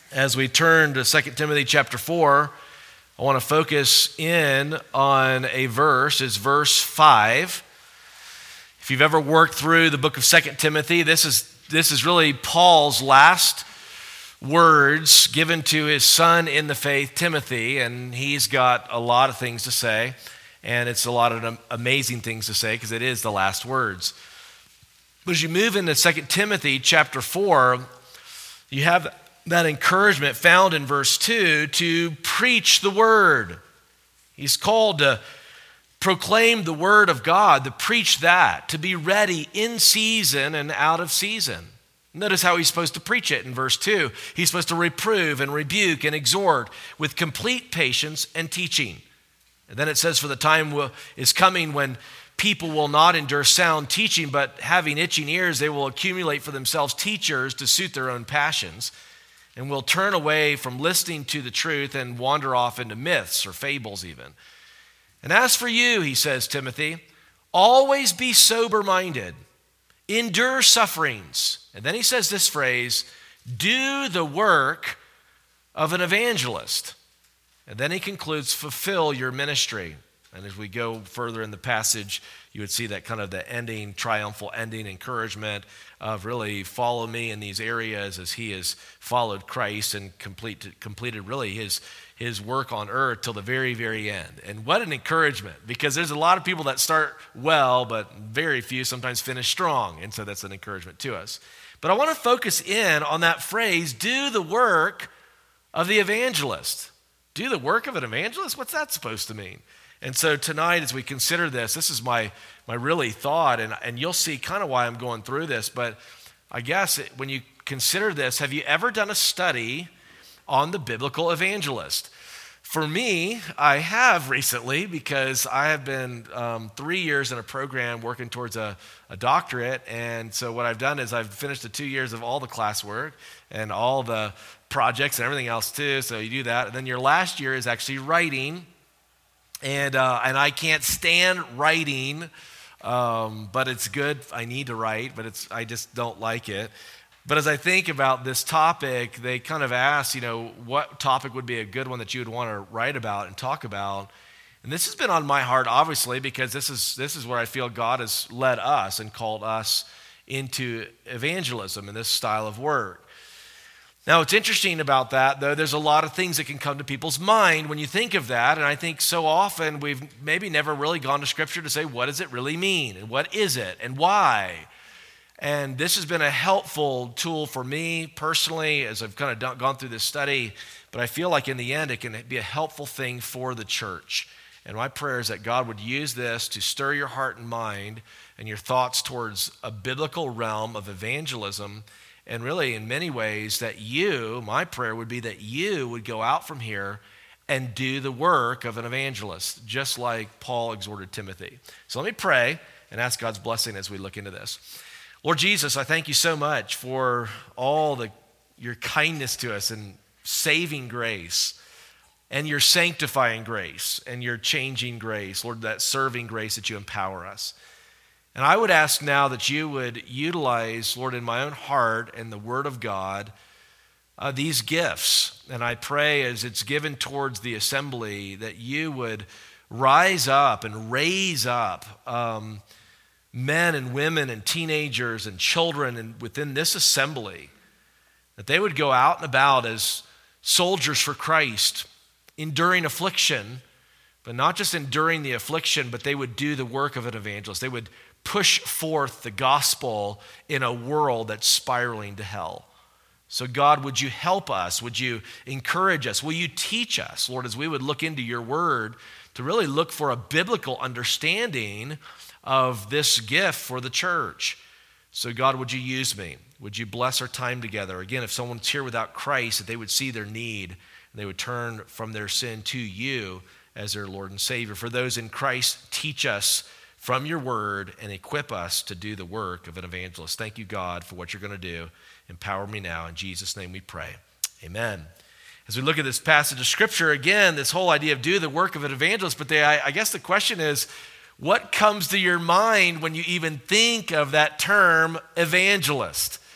As we turn to 2 Timothy chapter 4, I want to focus in on a verse. It's verse 5. If you've ever worked through the book of 2 Timothy, this is really Paul's last words given to his son in the faith, Timothy, and he's got a lot of things to say, and it's a lot of amazing things to say because it is the last words. But as you move into 2 Timothy chapter 4, you have that encouragement found in verse 2 to preach the word. He's called to proclaim the word of God, to preach that, to be ready in season and out of season. Notice how he's supposed to preach it in verse 2. He's supposed to reprove and rebuke and exhort with complete patience and teaching. And then it says, for the time is coming when people will not endure sound teaching, but having itching ears, they will accumulate for themselves teachers to suit their own passions, and will turn away from listening to the truth and wander off into myths or fables even. And as for you, he says, Timothy, always be sober-minded, endure sufferings. And then he says this phrase, do the work of an evangelist. And then he concludes, fulfill your ministry. And as we go further in the passage, you would see that kind of the ending, triumphal ending, encouragement of really follow me in these areas as he has followed Christ and completed really his work on earth till the very, very end. And what an encouragement, because there's a lot of people that start well, but very few sometimes finish strong. And so that's an encouragement to us. But I want to focus in on that phrase, do the work of the evangelist. Do the work of an evangelist? What's that supposed to mean? And so tonight, as we consider this is my really thought, and you'll see kind of why I'm going through this, but I guess when you consider this, have you ever done a study on the biblical evangelist? For me, I have recently, because I have been 3 years in a program working towards a doctorate, and so what I've done is I've finished the 2 years of all the classwork and all the projects and everything else too, so you do that, and then your last year is actually writing. And I can't stand writing, but it's good. I need to write, but I just don't like it. But as I think about this topic, they kind of ask, what topic would be a good one that you would want to write about and talk about? And this has been on my heart, obviously, because this is where I feel God has led us and called us into evangelism and this style of work. Now, what's interesting about that, though, there's a lot of things that can come to people's mind when you think of that, and I think so often we've maybe never really gone to Scripture to say, what does it really mean, and what is it, and why? And this has been a helpful tool for me personally as I've kind of gone through this study, but I feel like in the end it can be a helpful thing for the church. And my prayer is that God would use this to stir your heart and mind and your thoughts towards a biblical realm of evangelism. And really, in many ways, that my prayer would be that you would go out from here and do the work of an evangelist, just like Paul exhorted Timothy. So let me pray and ask God's blessing as we look into this. Lord Jesus, I thank you so much for all your kindness to us and saving grace and your sanctifying grace and your changing grace, Lord, that serving grace that you empower us. And I would ask now that you would utilize, Lord, in my own heart and the Word of God, these gifts. And I pray as it's given towards the assembly that you would rise up and raise up men and women and teenagers and children and within this assembly, that they would go out and about as soldiers for Christ, enduring affliction, but not just enduring the affliction, but they would do the work of an evangelist. They would push forth the gospel in a world that's spiraling to hell. So God, would you help us? Would you encourage us? Will you teach us, Lord, as we would look into your word to really look for a biblical understanding of this gift for the church? So God, would you use me? Would you bless our time together? Again, if someone's here without Christ, that they would see their need and they would turn from their sin to you as their Lord and Savior. For those in Christ, teach us from your word and equip us to do the work of an evangelist. Thank you, God, for what you're going to do. Empower me now. In Jesus' name we pray. Amen. As we look at this passage of Scripture, again, this whole idea of do the work of an evangelist, but I guess the question is, what comes to your mind when you even think of that term evangelist?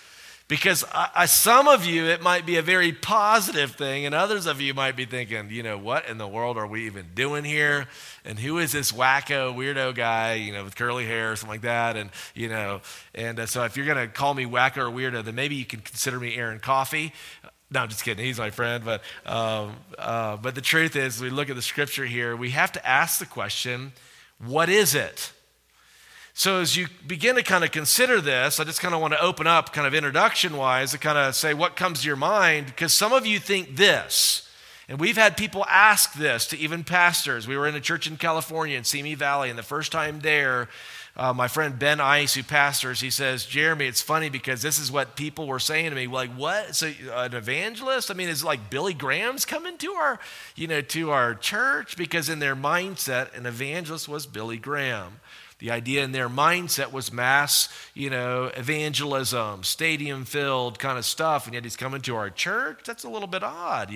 Because some of you, it might be a very positive thing, and others of you might be thinking, what in the world are we even doing here? And who is this wacko, weirdo guy, with curly hair or something like that? And, so if you're going to call me wacko or weirdo, then maybe you can consider me Aaron Coffey. No, I'm just kidding. He's my friend. But the truth is, we look at the scripture here, we have to ask the question, what is it? So as you begin to kind of consider this, I just kind of want to open up kind of introduction-wise to kind of say what comes to your mind, because some of you think this, and we've had people ask this to even pastors. We were in a church in California in Simi Valley, and the first time there, my friend Ben Ice, who pastors, he says, Jeremy, it's funny because this is what people were saying to me, like, what? So an evangelist? I mean, is it like Billy Graham's coming to our church? Because in their mindset, an evangelist was Billy Graham. The idea in their mindset was mass, evangelism, stadium-filled kind of stuff, and yet he's coming to our church? That's a little bit odd,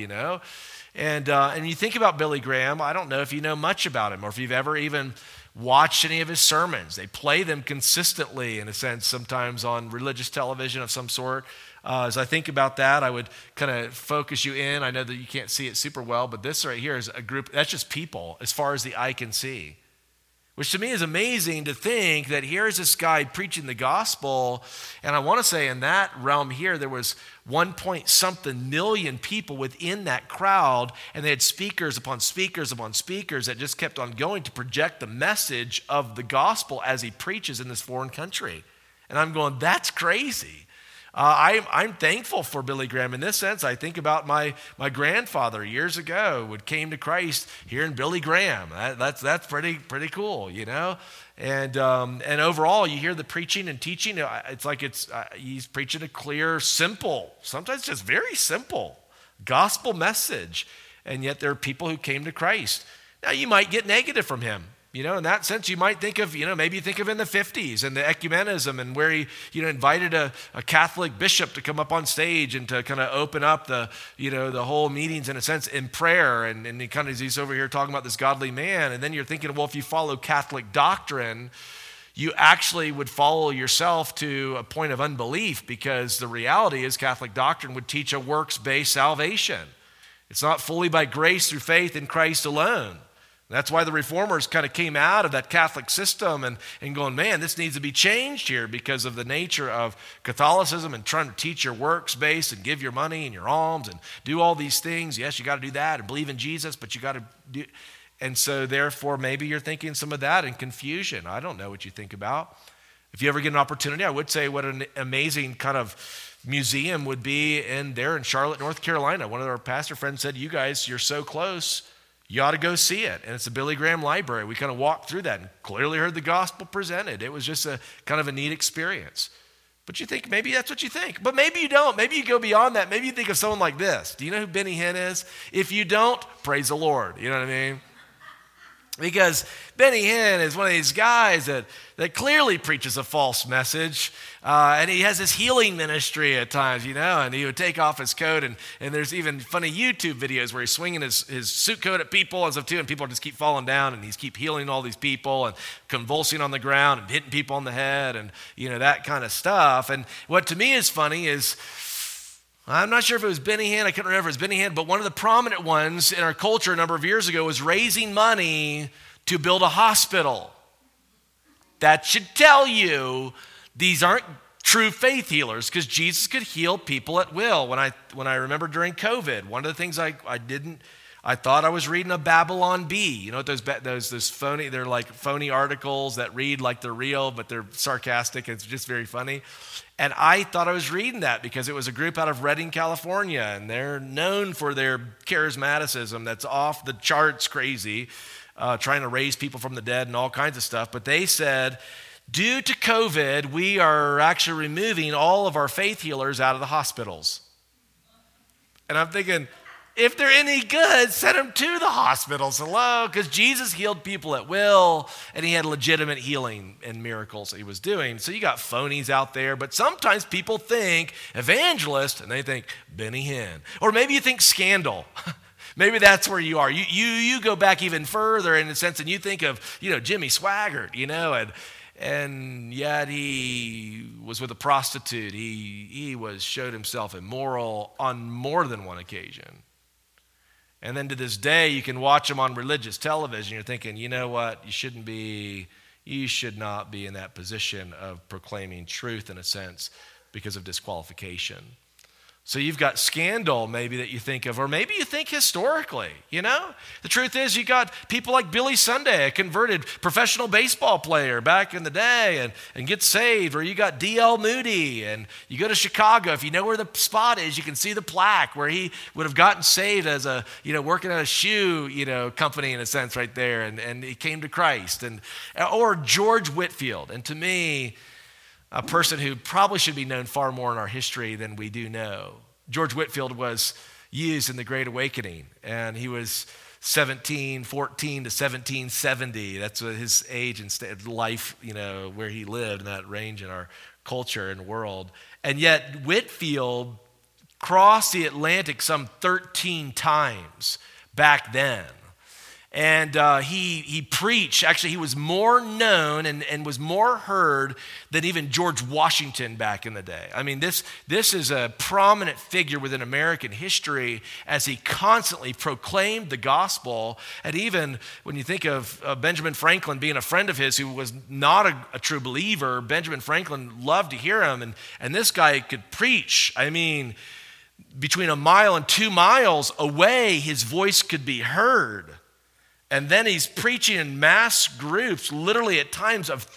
And you think about Billy Graham, I don't know if you know much about him or if you've ever even watched any of his sermons. They play them consistently, in a sense, sometimes on religious television of some sort. As I think about that, I would kind of focus you in. I know that you can't see it super well, but this right here is a group, that's just people as far as the eye can see. Which to me is amazing to think that here's this guy preaching the gospel, and I want to say in that realm here, there was 1-point-something million people within that crowd, and they had speakers upon speakers upon speakers that just kept on going to project the message of the gospel as he preaches in this foreign country. And I'm going, that's crazy. I'm thankful for Billy Graham in this sense. I think about my grandfather years ago who came to Christ here in Billy Graham. That's pretty cool, And overall, you hear the preaching and teaching. It's like he's preaching a clear, simple, sometimes just very simple gospel message. And yet there are people who came to Christ. Now you might get negative from him. In that sense, you might think of, maybe you think of in the 50s and the ecumenism and where he, invited a Catholic bishop to come up on stage and to kind of open up the whole meetings in a sense in prayer. And he kind of, he's over here talking about this godly man. And then you're thinking, well, if you follow Catholic doctrine, you actually would follow yourself to a point of unbelief, because the reality is Catholic doctrine would teach a works-based salvation. It's not fully by grace through faith in Christ alone. That's why the reformers kind of came out of that Catholic system and going, man, this needs to be changed here because of the nature of Catholicism and trying to teach your works-based and give your money and your alms and do all these things. Yes, you got to do that and believe in Jesus, but you got to do... And so therefore, maybe you're thinking some of that in confusion. I don't know what you think about. If you ever get an opportunity, I would say what an amazing kind of museum would be there in Charlotte, North Carolina. One of our pastor friends said, you guys, you're so close, you ought to go see it. And it's the Billy Graham Library. We kind of walked through that and clearly heard the gospel presented. It was just a kind of a neat experience. But you think maybe that's what you think. But maybe you don't. Maybe you go beyond that. Maybe you think of someone like this. Do you know who Benny Hinn is? If you don't, praise the Lord. You know what I mean? Because Benny Hinn is one of these guys that clearly preaches a false message. And he has this healing ministry at times, and he would take off his coat. And there's even funny YouTube videos where he's swinging his suit coat at people and stuff too. And people just keep falling down. And he's keep healing all these people and convulsing on the ground and hitting people on the head and, that kind of stuff. And what to me is funny is, I'm not sure if it was Benny Hinn, I can't remember if it was Benny Hinn, but one of the prominent ones in our culture a number of years ago was raising money to build a hospital. That should tell you these aren't true faith healers, because Jesus could heal people at will. When I remember during COVID, one of the things I thought I was reading a Babylon Bee. You know what those phony, they're like phony articles that read like they're real, but they're sarcastic. It's just very funny. And I thought I was reading that because it was a group out of Redding, California, and they're known for their charismaticism that's off the charts crazy, trying to raise people from the dead and all kinds of stuff. But they said, due to COVID, we are actually removing all of our faith healers out of the hospitals. And I'm thinking, if they're any good, send them to the hospitals. Hello? Because Jesus healed people at will, and he had legitimate healing and miracles he was doing. So you got phonies out there, but sometimes people think evangelist, and they think Benny Hinn. Or maybe you think scandal. Maybe that's where you are. You go back even further in a sense, and you think of, Jimmy Swaggart, and yet he was with a prostitute. He showed himself immoral on more than one occasion. And then to this day, you can watch him on religious television. You're thinking, you know what? You should not be in that position of proclaiming truth in a sense because of disqualification. So you've got scandal maybe that you think of, or maybe you think historically, you know? The truth is you got people like Billy Sunday, a converted professional baseball player back in the day and gets saved, or you got D.L. Moody, and you go to Chicago. If you know where the spot is, you can see the plaque where he would have gotten saved as a, working at a shoe, company in a sense right there, and he came to Christ. Or George Whitefield, and to me, a person who probably should be known far more in our history than we do know. George Whitefield was used in the Great Awakening, and he was 1714 to 1770. That's his age and life, where he lived in that range in our culture and world. And yet Whitefield crossed the Atlantic some 13 times back then. And he preached. Actually, he was more known and was more heard than even George Washington back in the day. I mean, this is a prominent figure within American history as he constantly proclaimed the gospel. And even when you think of Benjamin Franklin being a friend of his who was not a true believer, Benjamin Franklin loved to hear him. And this guy could preach. I mean, between 1 mile and 2 miles away, his voice could be heard. And then he's preaching in mass groups, literally at times of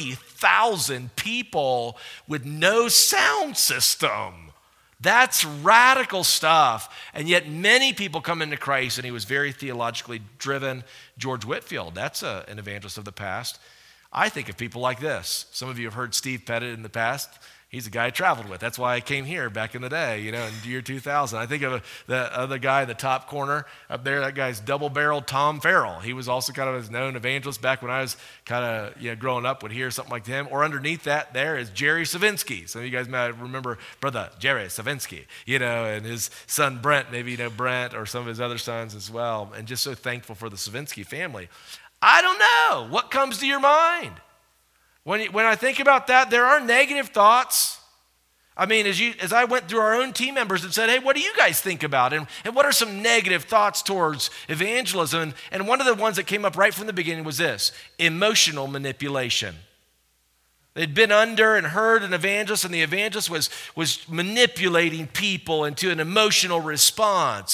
30,000 people with no sound system. That's radical stuff. And yet many people come into Christ, and he was very theologically driven. George Whitefield, that's an evangelist of the past. I think of people like this. Some of you have heard Steve Pettit in the past. He's a guy I traveled with. That's why I came here back in the day, in the year 2000. I think of the other guy in the top corner up there. That guy's double-barreled Tom Farrell. He was also kind of a known evangelist back when I was kind of growing up, would hear something like him. Or underneath that there is Jerry Savinsky. Some of you guys might remember Brother Jerry Savinsky, and his son Brent, maybe Brent or some of his other sons as well. And just so thankful for the Savinsky family. I don't know. What comes to your mind? When I think about that, there are negative thoughts. I mean, as I went through our own team members and said, hey, what do you guys think about? And what are some negative thoughts towards evangelism? And one of the ones that came up right from the beginning was this: emotional manipulation. They'd been under and heard an evangelist, and the evangelist was manipulating people into an emotional response.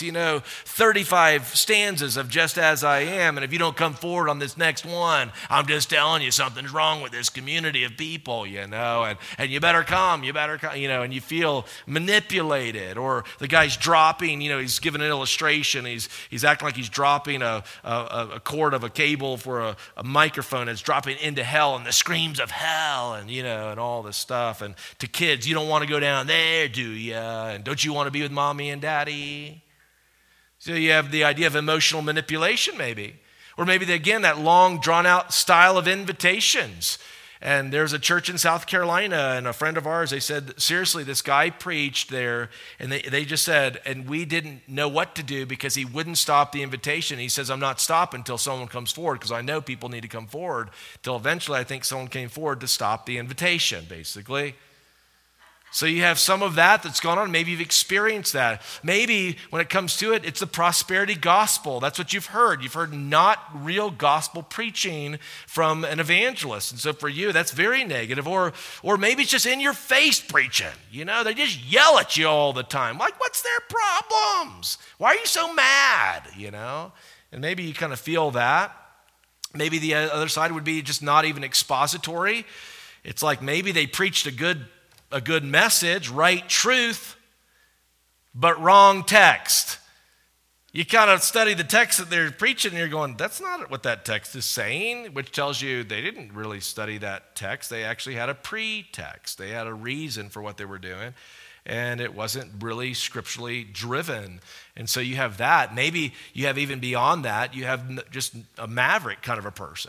35 stanzas of just as I am, and if you don't come forward on this next one, I'm just telling you something's wrong with this community of people, and you better come, and you feel manipulated. Or the guy's dropping, he's giving an illustration, he's acting like he's dropping a cord of a cable for a microphone that's dropping into hell, and the screams of hell, and all this stuff. And to kids, you don't want to go down there, do you? And don't you want to be with mommy and daddy? So you have the idea of emotional manipulation maybe. Or maybe, again, that long, drawn-out style of invitations. And there's a church in South Carolina, and a friend of ours, they said, seriously, this guy preached there, and they just said, and we didn't know what to do because he wouldn't stop the invitation. He says, I'm not stopping until someone comes forward, because I know people need to come forward. Till eventually, I think someone came forward to stop the invitation, basically. So you have some of that that's gone on. Maybe you've experienced that. Maybe when it comes to it, it's the prosperity gospel. That's what you've heard. You've heard not real gospel preaching from an evangelist. And so for you, that's very negative. Or maybe it's just in your face preaching. They just yell at you all the time. Like, what's their problems? Why are you so mad? And maybe you kind of feel that. Maybe the other side would be just not even expository. It's like maybe they preached a good message, right truth, but wrong text. You kind of study the text that they're preaching and you're going, that's not what that text is saying, which tells you they didn't really study that text. They actually had a pretext. They had a reason for what they were doing, and it wasn't really scripturally driven. And so you have that. Maybe you have even beyond that, you have just a maverick kind of a person.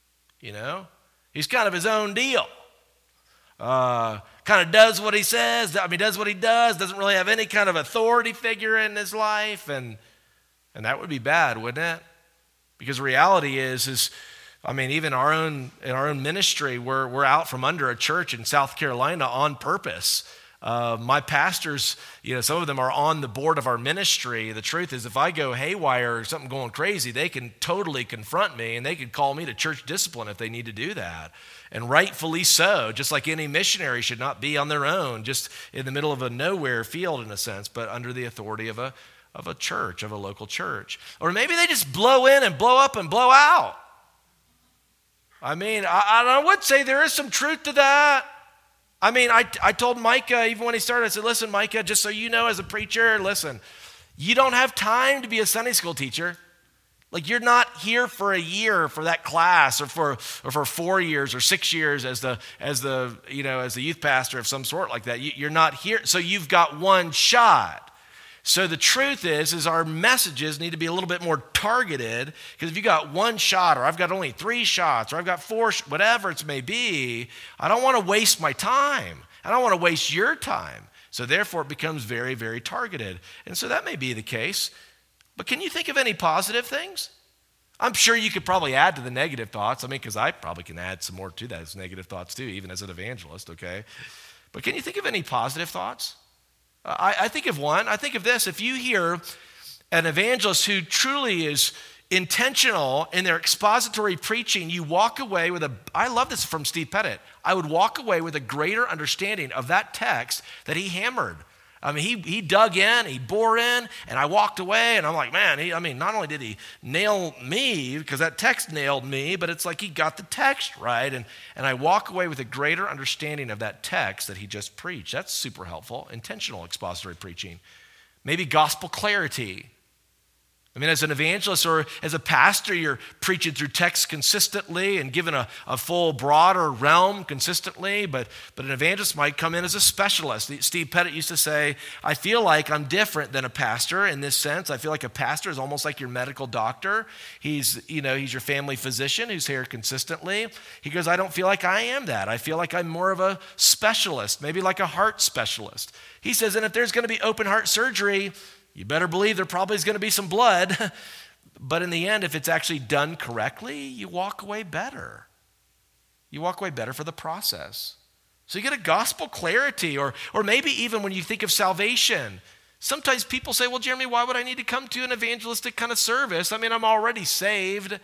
He's kind of his own deal. Kind of does what he says, does what he does, doesn't really have any kind of authority figure in his life, and that would be bad, wouldn't it? Because reality is I mean, even in our own ministry, we're out from under a church in South Carolina on purpose. My pastors, some of them are on the board of our ministry. The truth is, if I go haywire or something going crazy, they can totally confront me, and they can call me to church discipline if they need to do that. And rightfully so, just like any missionary should not be on their own, just in the middle of a nowhere field in a sense, but under the authority of a church, of a local church. Or maybe they just blow in and blow up and blow out. I mean, I would say there is some truth to that. I mean, I told Micah, even when he started, I said, listen, Micah, just so you know as a preacher, listen, you don't have time to be a Sunday school teacher. Like, you're not here for a year for that class or for 4 years or 6 years as the youth pastor of some sort like that. You're not here. So you've got one shot. So the truth is our messages need to be a little bit more targeted, because if you got one shot, or I've got only 3 shots, or I've got 4, whatever it may be, I don't want to waste my time. I don't want to waste your time. So therefore it becomes very, very targeted. And so that may be the case. But can you think of any positive things? I'm sure you could probably add to the negative thoughts. I mean, because I probably can add some more to those negative thoughts too, even as an evangelist, okay? But can you think of any positive thoughts? I think of one. I think of this. If you hear an evangelist who truly is intentional in their expository preaching, you walk away with I love this from Steve Pettit. I would walk away with a greater understanding of that text that he hammered. I mean, he dug in, he bore in, and I walked away, and I'm like, man, not only did he nail me, because that text nailed me, but it's like he got the text right, and I walk away with a greater understanding of that text that he just preached. That's super helpful. Intentional expository preaching. Maybe gospel clarity. I mean, as an evangelist or as a pastor, you're preaching through text consistently and given a full, broader realm consistently, but an evangelist might come in as a specialist. Steve Pettit used to say, I feel like I'm different than a pastor in this sense. I feel like a pastor is almost like your medical doctor. He's your family physician who's here consistently. He goes, I don't feel like I am that. I feel like I'm more of a specialist, maybe like a heart specialist. He says, and if there's going to be open heart surgery, you better believe there probably is going to be some blood. But in the end, if it's actually done correctly, you walk away better. You walk away better for the process. So you get a gospel clarity, or maybe even when you think of salvation. Sometimes people say, well, Jeremy, why would I need to come to an evangelistic kind of service? I mean, I'm already saved.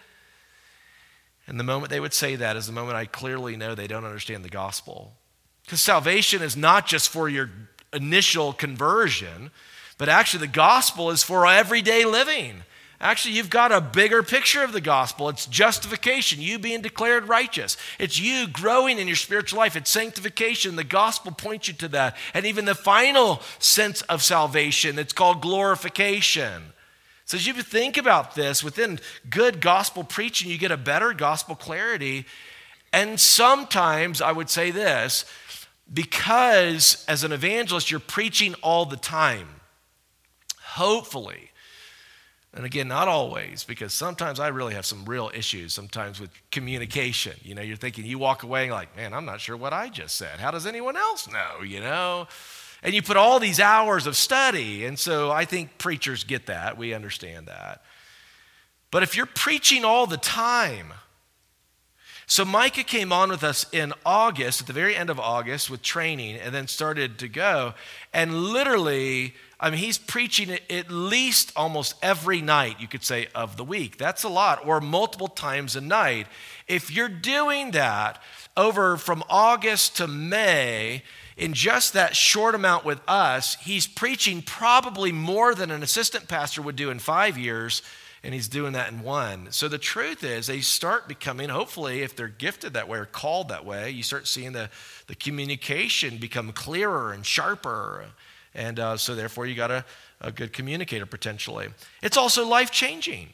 And the moment they would say that is the moment I clearly know they don't understand the gospel. Because salvation is not just for your initial conversion, but actually the gospel is for everyday living. Actually, you've got a bigger picture of the gospel. It's justification, you being declared righteous. It's you growing in your spiritual life. It's sanctification. The gospel points you to that. And even the final sense of salvation, it's called glorification. So as you think about this, within good gospel preaching, you get a better gospel clarity. And sometimes I would say this, because as an evangelist, you're preaching all the time. Hopefully, and again, not always, because sometimes I really have some real issues sometimes with communication. You're thinking, you walk away and you're like, man, I'm not sure what I just said. How does anyone else know, And you put all these hours of study, and so I think preachers get that. We understand that. But if you're preaching all the time, so Micah came on with us in August, at the very end of August, with training, and then started to go. And literally, he's preaching at least almost every night, you could say, of the week. That's a lot, or multiple times a night. If you're doing that over from August to May, in just that short amount with us, he's preaching probably more than an assistant pastor would do in 5 years, and he's doing that in 1. So the truth is, they start becoming, hopefully, if they're gifted that way or called that way, you start seeing the communication become clearer and sharper. And so therefore, you got a good communicator potentially. It's also life-changing.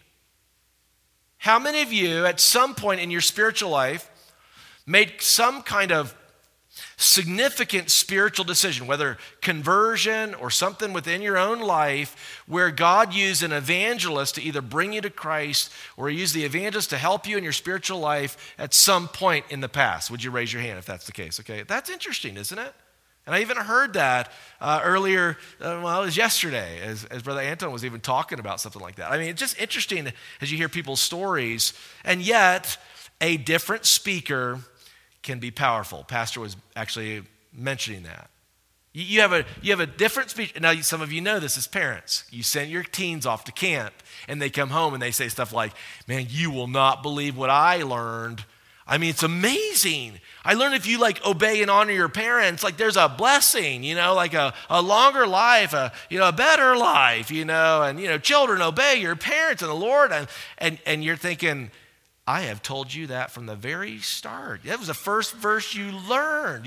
How many of you, at some point in your spiritual life, made some kind of significant spiritual decision, whether conversion or something within your own life, where God used an evangelist to either bring you to Christ or use the evangelist to help you in your spiritual life at some point in the past? Would you raise your hand if that's the case? Okay, that's interesting, isn't it? And I even heard that earlier, it was yesterday, as Brother Anton was even talking about something like that. I mean, it's just interesting as you hear people's stories, and yet a different speaker can be powerful. Pastor was actually mentioning that. You have a different speech. Now, some of you know this as parents. You send your teens off to camp, and they come home and they say stuff like, man, you will not believe what I learned. I mean, it's amazing. I learned if you obey and honor your parents, there's a blessing, like a longer life, a better life, and, children obey your parents and the Lord. And you're thinking, I have told you that from the very start. That was the first verse you learned,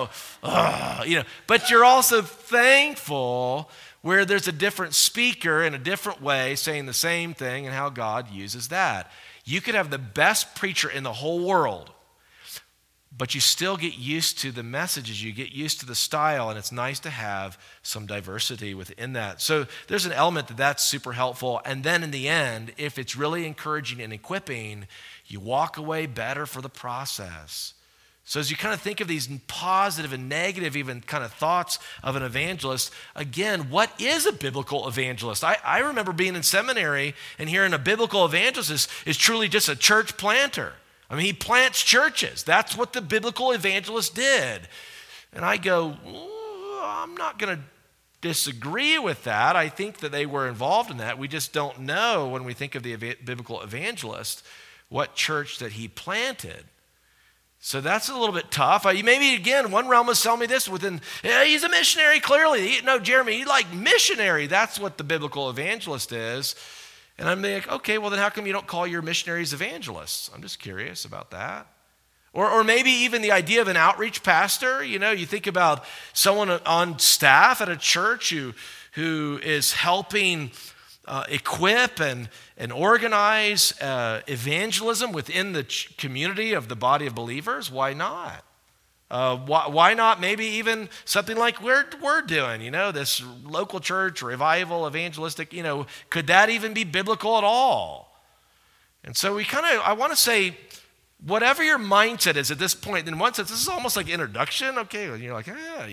But you're also thankful where there's a different speaker in a different way saying the same thing and how God uses that. You could have the best preacher in the whole world, but you still get used to the messages, you get used to the style, and it's nice to have some diversity within that. So there's an element that's super helpful. And then in the end, if it's really encouraging and equipping, you walk away better for the process. So as you kind of think of these positive and negative even kind of thoughts of an evangelist, again, what is a biblical evangelist? I remember being in seminary and hearing a biblical evangelist is truly just a church planter. I mean, he plants churches. That's what the biblical evangelist did. And I go, I'm not going to disagree with that. I think that they were involved in that. We just don't know when we think of the biblical evangelist what church that he planted. So that's a little bit tough. Maybe, again, one realm was telling me this he's a missionary, clearly. No, Jeremy, he's like missionary. That's what the biblical evangelist is. And I'm like, okay, well, then how come you don't call your missionaries evangelists? I'm just curious about that. Or maybe even the idea of an outreach pastor. You think about someone on staff at a church who is helping equip and organize evangelism within the community of the body of believers. Why not? Why not maybe even something like we're doing, this local church, revival, evangelistic, could that even be biblical at all? And so I want to say, whatever your mindset is at this point, in one sense, this is almost like introduction, okay? And you're like,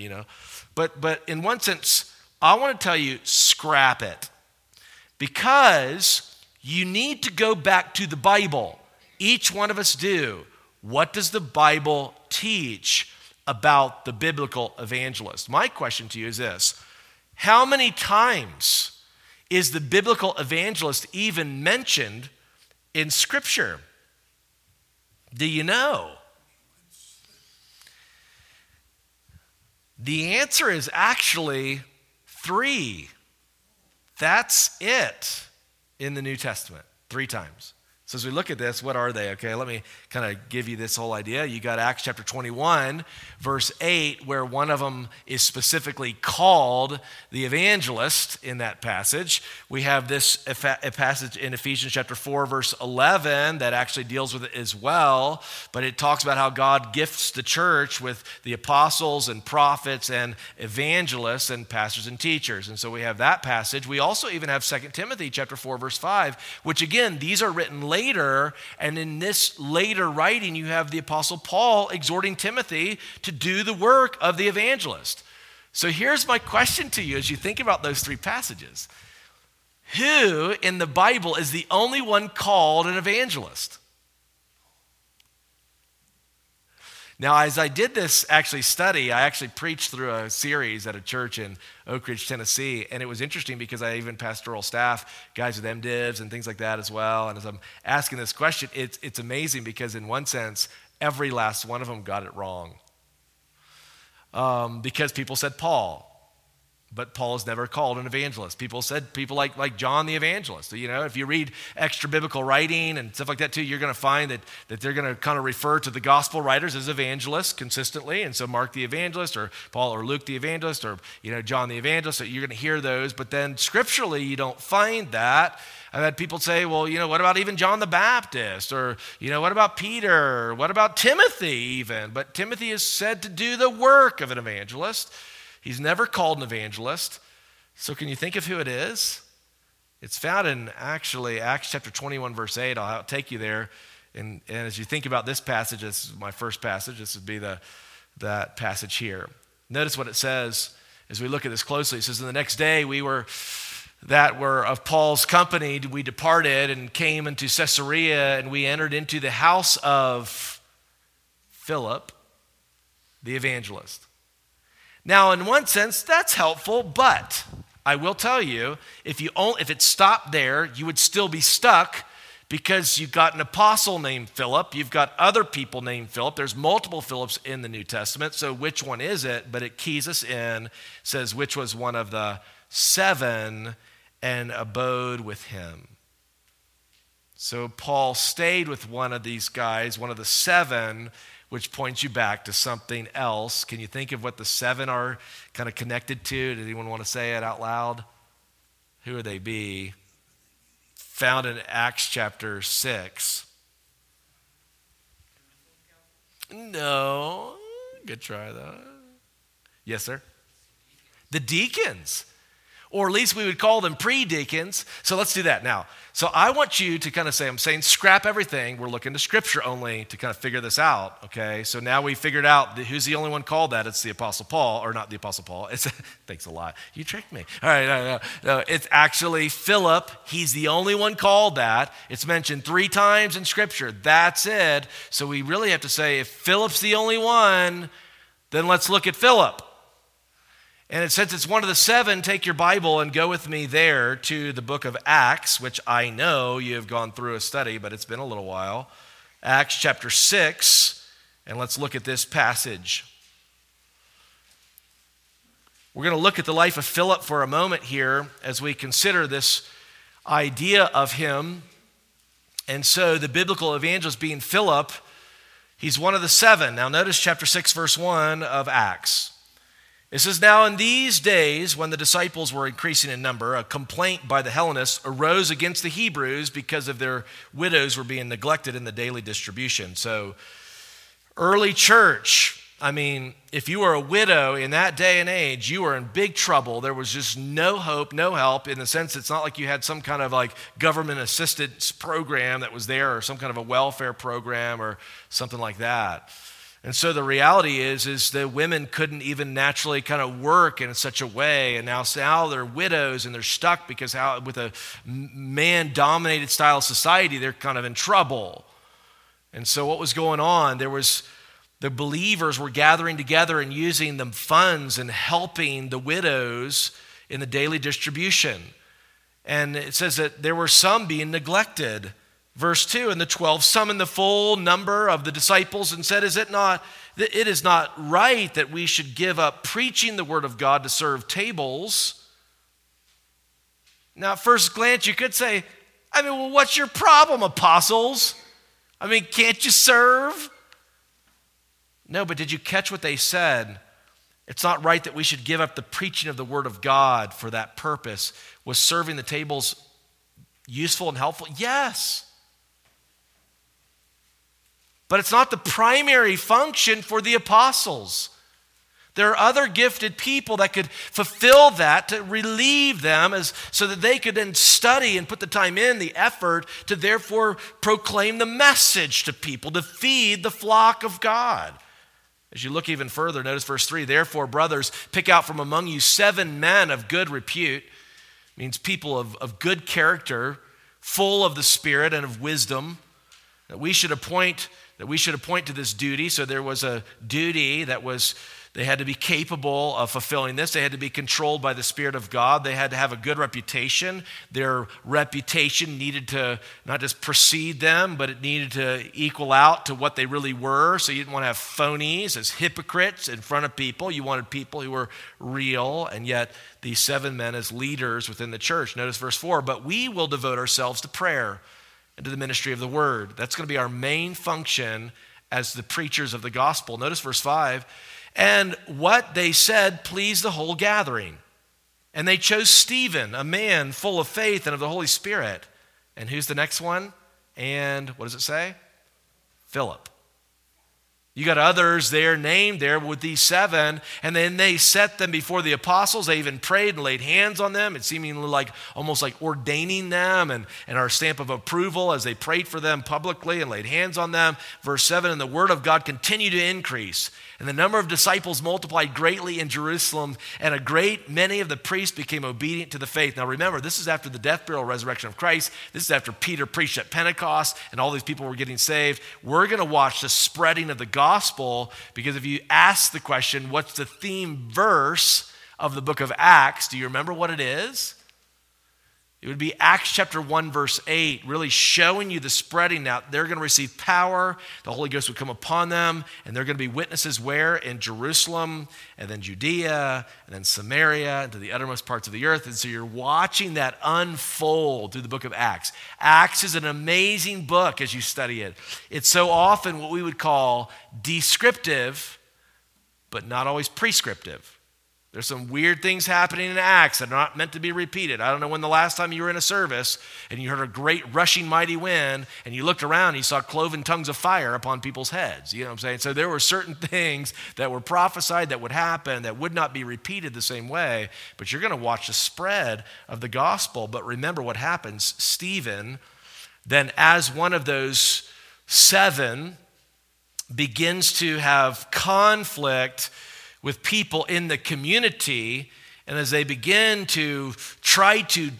But in one sense, I want to tell you, scrap it. Because you need to go back to the Bible. Each one of us do. What does the Bible teach about the biblical evangelist? My question to you is this: how many times is the biblical evangelist even mentioned in Scripture? Do you know? The answer is actually 3. That's it in the New Testament, 3 times. So as we look at this, what are they? Okay, let me kind of give you this whole idea. You got Acts chapter 21, verse 8, where one of them is specifically called the evangelist in that passage. We have this a passage in Ephesians chapter 4, verse 11 that actually deals with it as well, but it talks about how God gifts the church with the apostles and prophets and evangelists and pastors and teachers. And so we have that passage. We also even have 2 Timothy chapter 4, verse 5, which again, these are written later, and in this later writing, you have the Apostle Paul exhorting Timothy to do the work of the evangelist. So here's my question to you as you think about those 3 passages. Who in the Bible is the only one called an evangelist? Now, as I did this study, I actually preached through a series at a church in Oak Ridge, Tennessee, and it was interesting because I even pastoral staff, guys with MDivs and things like that as well, and as I'm asking this question, it's amazing because in one sense, every last one of them got it wrong. Because people said Paul, but Paul is never called an evangelist. People like John the Evangelist. If you read extra biblical writing and stuff like that too, you're going to find that they're going to kind of refer to the gospel writers as evangelists consistently. And so Mark the Evangelist or Paul or Luke the Evangelist or John the Evangelist, so you're going to hear those. But then scripturally, you don't find that. I've had people say, well, what about even John the Baptist? Or, what about Peter? What about Timothy even? But Timothy is said to do the work of an evangelist. He's never called an evangelist. So can you think of who it is? It's found in actually Acts chapter 21, verse 8. I'll take you there. And as you think about this passage, this is my first passage. This would be that passage here. Notice what it says as we look at this closely. It says, "In the next day we were that were of Paul's company, we departed and came into Caesarea, and we entered into the house of Philip, the evangelist. Now, in one sense, that's helpful, but I will tell you, if it stopped there, you would still be stuck, because you've got an apostle named Philip, you've got other people named Philip. There's multiple Philips in the New Testament, so which one is it? But it keys us in, says which was one of the 7 and abode with him. So Paul stayed with one of these guys, one of the 7, which points you back to something else. Can you think of what the 7 are kind of connected to? Does anyone want to say it out loud? Who would they be? Found in Acts chapter 6. No. Good try, though. Yes, sir? The deacons. Or at least we would call them pre-deacons. So let's do that now. So I want you to kind of say, I'm saying scrap everything. We're looking to Scripture only to kind of figure this out, okay? So now we figured out who's the only one called that. It's the Apostle Paul, or not the Apostle Paul. Thanks a lot. You tricked me. All right, no. It's actually Philip. He's the only one called that. It's mentioned 3 times in Scripture. That's it. So we really have to say, if Philip's the only one, then let's look at Philip. And since it's one of the 7, take your Bible and go with me there to the book of Acts, which I know you have gone through a study, but it's been a little while. Acts chapter 6, and let's look at this passage. We're going to look at the life of Philip for a moment here as we consider this idea of him. And so the biblical evangelist being Philip, he's one of the 7. Now notice chapter 6, verse 1 of Acts. It says, now in these days, when the disciples were increasing in number, a complaint by the Hellenists arose against the Hebrews because of their widows were being neglected in the daily distribution. So early church, I mean, if you were a widow in that day and age, you were in big trouble. There was just no hope, no help, in the sense it's not like you had some kind of like government assistance program that was there, or some kind of a welfare program or something like that. And so the reality is the women couldn't even naturally kind of work in such a way. And now they're widows and they're stuck because with a man-dominated style of society, they're kind of in trouble. And so what was going on? The believers were gathering together and using the funds and helping the widows in the daily distribution. And it says that there were some being neglected. Verse 2, and the 12 summoned the full number of the disciples and said, it is not right that we should give up preaching the word of God to serve tables. Now, at first glance, you could say, well, what's your problem, apostles? Can't you serve? No, but did you catch what they said? It's not right that we should give up the preaching of the word of God for that purpose. Was serving the tables useful and helpful? Yes. But it's not the primary function for the apostles. There are other gifted people that could fulfill that to relieve them so that they could then study and put the time in, the effort to therefore proclaim the message to people, to feed the flock of God. As you look even further, notice verse 3, therefore, brothers, pick out from among you 7 men of good repute, means people of good character, full of the Spirit and of wisdom, that we should appoint to this duty. So there was a duty they had to be capable of fulfilling this. They had to be controlled by the Spirit of God. They had to have a good reputation. Their reputation needed to not just precede them, but it needed to equal out to what they really were. So you didn't want to have phonies as hypocrites in front of people. You wanted people who were real, and yet these 7 men as leaders within the church. Notice verse 4, but we will devote ourselves to prayer and to the ministry of the word. That's going to be our main function as the preachers of the gospel. Notice verse 5, and what they said pleased the whole gathering. And they chose Stephen, a man full of faith and of the Holy Spirit. And who's the next one? And what does it say? Philip. You got others there named there with these 7, and then they set them before the apostles. They even prayed and laid hands on them. It seemingly like almost like ordaining them and our stamp of approval as they prayed for them publicly and laid hands on them. Verse 7, and the word of God continued to increase, And the number of disciples multiplied greatly in Jerusalem, and a great many of the priests became obedient to the faith. Now remember, this is after the death, burial, resurrection of Christ. This is after Peter preached at Pentecost, and all these people were getting saved. We're going to watch the spreading of the gospel, because if you ask the question, what's the theme verse of the book of Acts, do you remember what it is? It would be Acts chapter 1, verse 8, really showing you the spreading. Now, they're going to receive power. The Holy Ghost would come upon them, and they're going to be witnesses where? In Jerusalem, and then Judea, and then Samaria, and to the uttermost parts of the earth. And so you're watching that unfold through the book of Acts. Acts is an amazing book as you study it. It's so often what we would call descriptive, but not always prescriptive. There's some weird things happening in Acts that are not meant to be repeated. I don't know when the last time you were in a service and you heard a great rushing mighty wind and you looked around and you saw cloven tongues of fire upon people's heads. You know what I'm saying? So there were certain things that were prophesied that would happen that would not be repeated the same way, but you're going to watch the spread of the gospel. But remember what happens. Stephen, then as one of those 7, begins to have conflict with people in the community, and as they begin to try to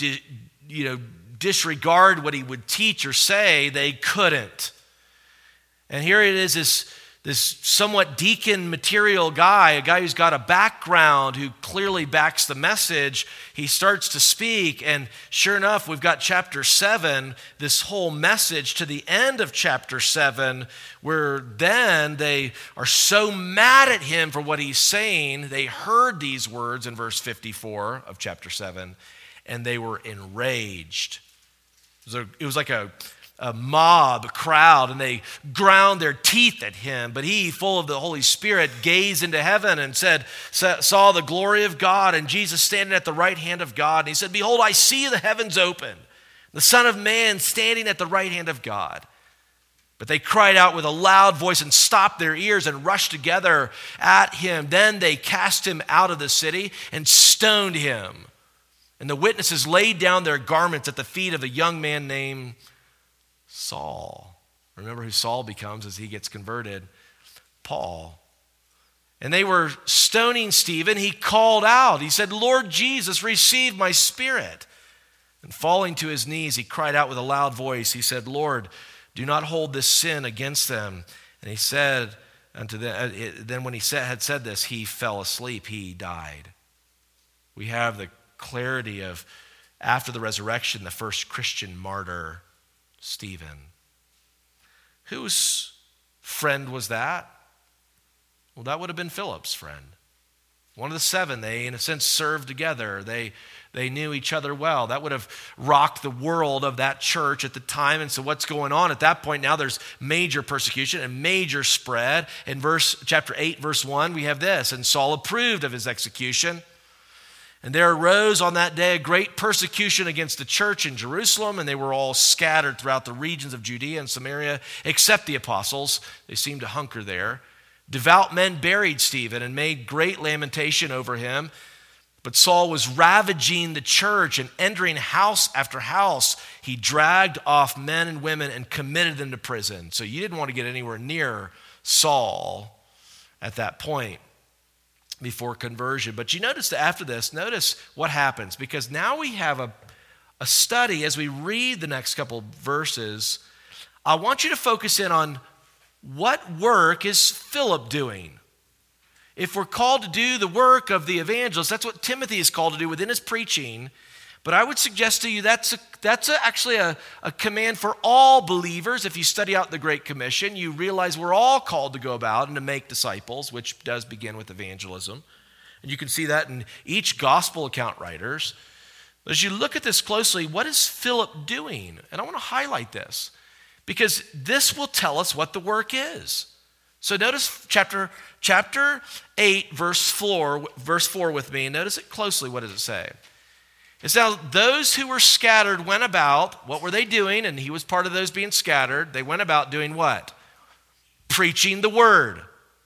disregard what he would teach or say, they couldn't. And here it is, this somewhat deacon material guy, a guy who's got a background, who clearly backs the message. He starts to speak, and sure enough, we've got chapter 7, this whole message to the end of chapter 7, where then they are so mad at him for what he's saying. They heard these words in verse 54 of chapter 7, and they were enraged. It was like a mob, a crowd, and they ground their teeth at him. But he, full of the Holy Spirit, gazed into heaven and saw the glory of God and Jesus standing at the right hand of God. And he said, "Behold, I see the heavens open, the Son of Man standing at the right hand of God." But they cried out with a loud voice and stopped their ears and rushed together at him. Then they cast him out of the city and stoned him. And the witnesses laid down their garments at the feet of a young man named Saul. Remember who Saul becomes as he gets converted? Paul. And they were stoning Stephen. He called out. He said, "Lord Jesus, receive my spirit." And falling to his knees, he cried out with a loud voice. He said, "Lord, do not hold this sin against them." And he said unto them, then when he had said this, he fell asleep. He died. We have the clarity of, after the resurrection, the first Christian martyr, Stephen. Whose friend was that? Well, that would have been Philip's friend. One of the 7, they in a sense served together. They knew each other well. That would have rocked the world of that church at the time. And so what's going on at that point? Now there's major persecution and major spread. In chapter 8, verse 1, we have this: "And Saul approved of his execution. And there arose on that day a great persecution against the church in Jerusalem, and they were all scattered throughout the regions of Judea and Samaria, except the apostles." They seemed to hunker there. "Devout men buried Stephen and made great lamentation over him. But Saul was ravaging the church, and entering house after house, he dragged off men and women and committed them to prison." So you didn't want to get anywhere near Saul at that point before conversion. But you notice that after this, notice what happens, because now we have a study as we read the next couple verses. I want you to focus in on what work is Philip doing. If we're called to do the work of the evangelist, that's what Timothy is called to do within his preaching. But I would suggest to you that's actually a command for all believers. If you study out the Great Commission, you realize we're all called to go about and to make disciples, which does begin with evangelism. And you can see that in each gospel account writers. But as you look at this closely, what is Philip doing? And I want to highlight this, because this will tell us what the work is. So notice chapter 8, verse 4 with me, and notice it closely. What does it say? It's now those who were scattered went about. What were they doing? And he was part of those being scattered. They went about doing what? Preaching the word.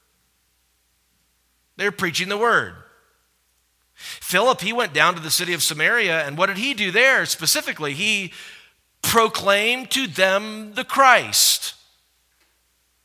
They were preaching the word. Philip, he went down to the city of Samaria, and what did he do there specifically? He proclaimed to them the Christ.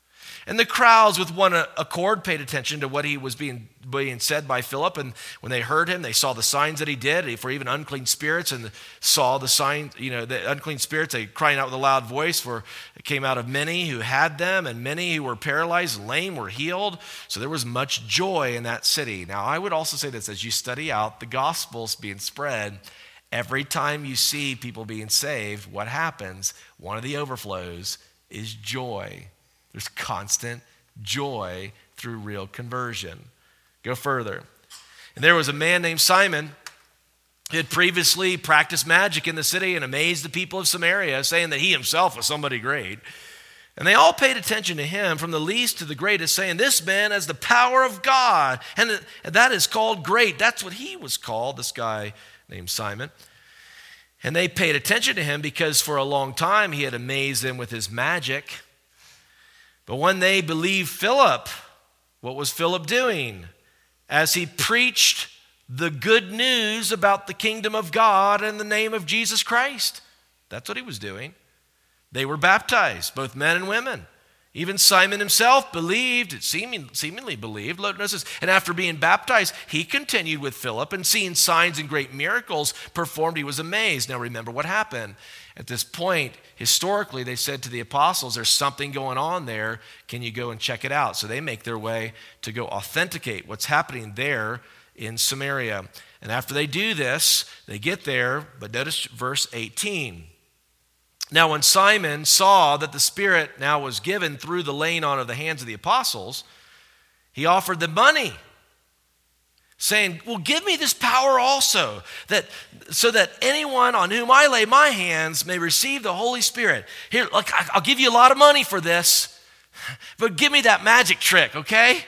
And the crowds with one accord paid attention to what he was being said by Philip. And when they heard him, they saw the signs that he did for even unclean spirits, and saw the signs, the unclean spirits, they crying out with a loud voice, for it came out of many who had them, and many who were paralyzed and lame were healed. So there was much joy in that city. Now, I would also say this, as you study out the gospels being spread, every time you see people being saved, what happens? One of the overflows is joy. There's constant joy through real conversion. Go further. And there was a man named Simon who had previously practiced magic in the city and amazed the people of Samaria, saying that he himself was somebody great. And they all paid attention to him, from the least to the greatest, saying, this man has the power of God, and that is called great. That's what he was called, this guy named Simon. And they paid attention to him because for a long time he had amazed them with his magic. But when they believed Philip, what was Philip doing? As he preached the good news about the kingdom of God in the name of Jesus Christ. That's what he was doing. They were baptized, both men and women. Even Simon himself believed, seemingly believed. Notice, and after being baptized, he continued with Philip, and seeing signs and great miracles performed, he was amazed. Now remember what happened. At this point, historically, they said to the apostles, there's something going on there. Can you go and check it out? So they make their way to go authenticate what's happening there in Samaria. And after they do this, they get there, but notice verse 18. Now, when Simon saw that the Spirit now was given through the laying on of the hands of the apostles, he offered them money, saying, well, give me this power also, so that anyone on whom I lay my hands may receive the Holy Spirit. Here, look, I'll give you a lot of money for this, but give me that magic trick, okay?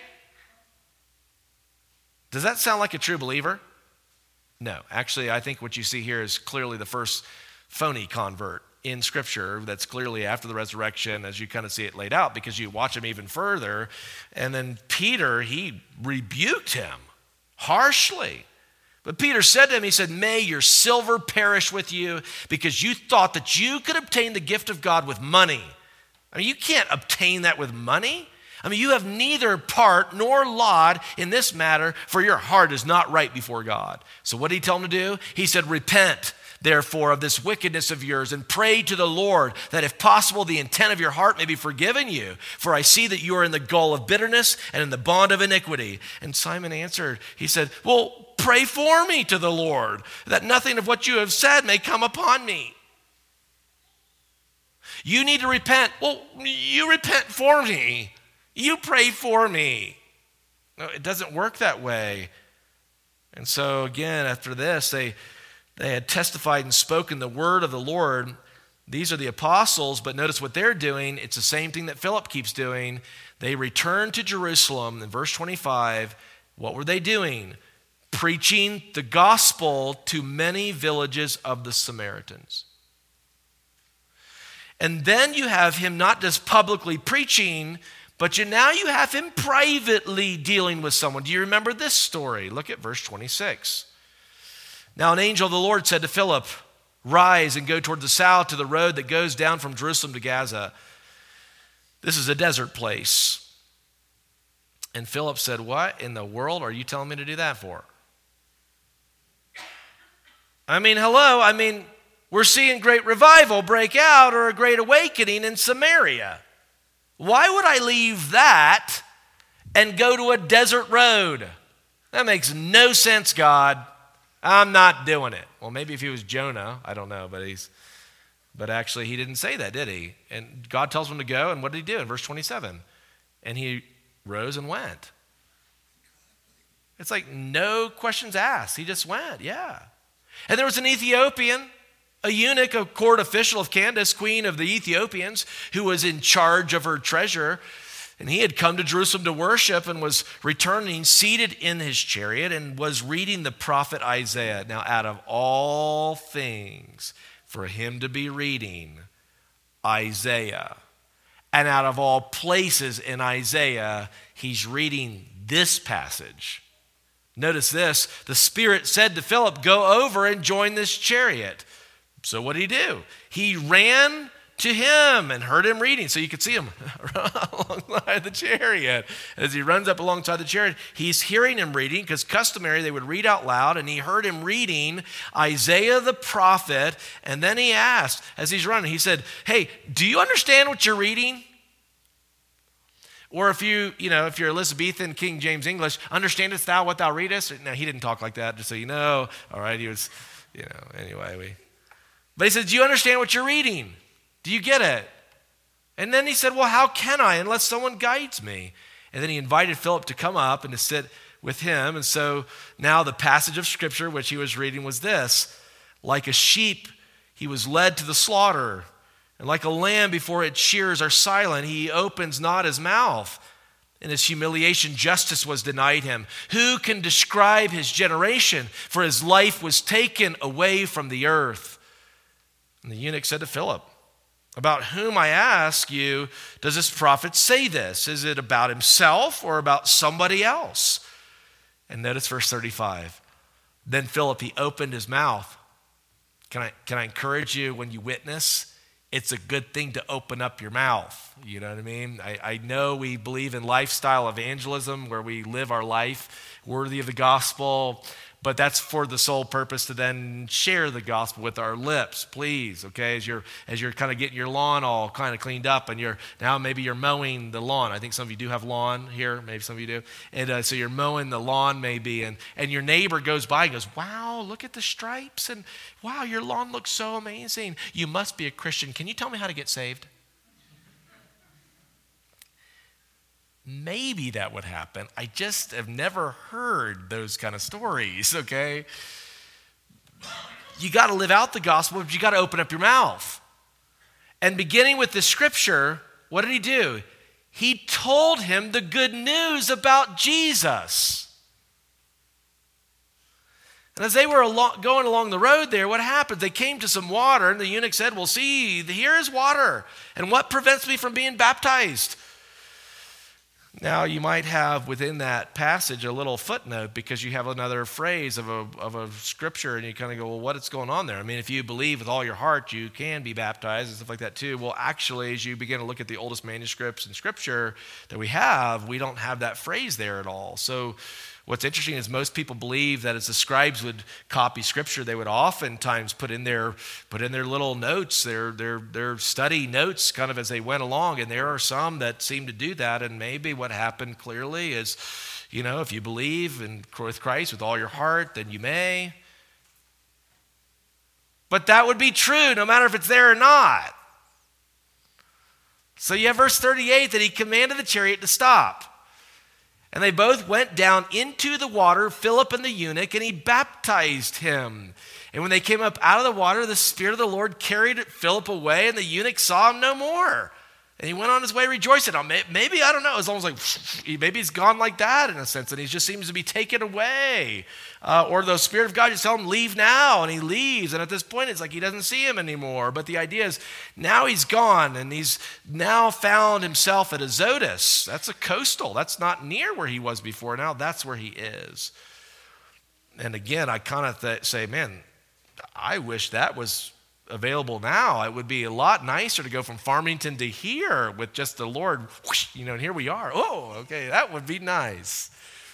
Does that sound like a true believer? No. Actually, I think what you see here is clearly the first phony convert in Scripture that's clearly after the resurrection, as you kind of see it laid out, because you watch him even further. And then Peter, he rebuked him harshly. But Peter said to him, he said, may your silver perish with you, because you thought that you could obtain the gift of God with money. I mean, you can't obtain that with money. I mean, you have neither part nor lot in this matter, for your heart is not right before God. So what did he tell him to do? He said, repent, therefore, of this wickedness of yours, and pray to the Lord that if possible the intent of your heart may be forgiven you. For I see that you are in the gall of bitterness and in the bond of iniquity. And Simon answered, he said, well, pray for me to the Lord, that nothing of what you have said may come upon me. You need to repent. Well, you repent for me. You pray for me. No, it doesn't work that way. And so again, after this, they had testified and spoken the word of the Lord. These are the apostles, but notice what they're doing. It's the same thing that Philip keeps doing. They returned to Jerusalem. In verse 25, what were they doing? Preaching the gospel to many villages of the Samaritans. And then you have him not just publicly preaching, but now you have him privately dealing with someone. Do you remember this story? Look at verse 26. Now an angel of the Lord said to Philip, rise and go toward the south to the road that goes down from Jerusalem to Gaza. This is a desert place. And Philip said, what in the world are you telling me to do that for? Hello, we're seeing great revival break out or a great awakening in Samaria. Why would I leave that and go to a desert road? That makes no sense, God. I'm not doing it. Well, maybe if he was Jonah, I don't know, but actually he didn't say that, did he? And God tells him to go, and what did he do in verse 27? And he rose and went. It's like no questions asked. He just went, yeah. And there was an Ethiopian, a eunuch, a court official of Candace, queen of the Ethiopians, who was in charge of her treasure. And he had come to Jerusalem to worship and was returning, seated in his chariot, and was reading the prophet Isaiah. Now, out of all things for him to be reading Isaiah, and out of all places in Isaiah, he's reading this passage. Notice this, the Spirit said to Philip, go over and join this chariot. So what did he do? He ran to him and heard him reading. So you could see him alongside the chariot. As he runs up alongside the chariot, he's hearing him reading, because customary they would read out loud, and he heard him reading Isaiah the prophet. And then he asked, as he's running, he said, hey, do you understand what you're reading? Or if you're Elizabethan King James English, understandest thou what thou readest? No, he didn't talk like that, just so you know. All right, he was, anyway. But he said, do you understand what you're reading? Do you get it? And then he said, well, how can I unless someone guides me? And then he invited Philip to come up and to sit with him. And so now the passage of Scripture which he was reading was this: like a sheep, he was led to the slaughter. And like a lamb before its shears are silent, he opens not his mouth. In his humiliation, justice was denied him. Who can describe his generation? For his life was taken away from the earth. And the eunuch said to Philip, about whom, I ask you, does this prophet say this? Is it about himself or about somebody else? And notice verse 35. Then Philip, he opened his mouth. Can I encourage you, when you witness, it's a good thing to open up your mouth. You know what I mean? I know we believe in lifestyle evangelism, where we live our life worthy of the gospel, but that's for the sole purpose to then share the gospel with our lips, please, okay? As you're kind of getting your lawn all kind of cleaned up, and maybe you're mowing the lawn. I think some of you do have lawn here, maybe some of you do. And so you're mowing the lawn maybe, and your neighbor goes by and goes, wow, look at the stripes, and wow, your lawn looks so amazing. You must be a Christian. Can you tell me how to get saved? Maybe that would happen. I just have never heard those kind of stories, okay? You got to live out the gospel, but you got to open up your mouth. And beginning with the scripture, what did he do? He told him the good news about Jesus. And as they were going along the road there, what happened? They came to some water, and the eunuch said, well, see, here is water. And what prevents me from being baptized? Now, you might have within that passage a little footnote, because you have another phrase of a scripture, and you kind of go, well, what's going on there? I mean, if you believe with all your heart, you can be baptized and stuff like that too. Well, actually, as you begin to look at the oldest manuscripts in scripture that we don't have that phrase there at all. So what's interesting is most people believe that as the scribes would copy scripture, they would oftentimes put in their little notes, their study notes kind of as they went along. And there are some that seem to do that. And maybe what happened clearly is, if you believe with Christ with all your heart, then you may. But that would be true no matter if it's there or not. So you have verse 38 that he commanded the chariot to stop. And they both went down into the water, Philip and the eunuch, and he baptized him. And when they came up out of the water, the Spirit of the Lord carried Philip away, and the eunuch saw him no more. And he went on his way rejoicing. Now, maybe, I don't know, it's almost like maybe he's gone like that in a sense, and he just seems to be taken away. Or the Spirit of God just tell him, leave now, and he leaves. And at this point, it's like he doesn't see him anymore. But the idea is, now he's gone, and he's now found himself at Azotus. That's a coastal. That's not near where he was before. Now that's where he is. And again, I kind of say, man, I wish that was available now. It would be a lot nicer to go from Farmington to here with just the Lord, whoosh, and here we are. Oh, okay, that would be nice.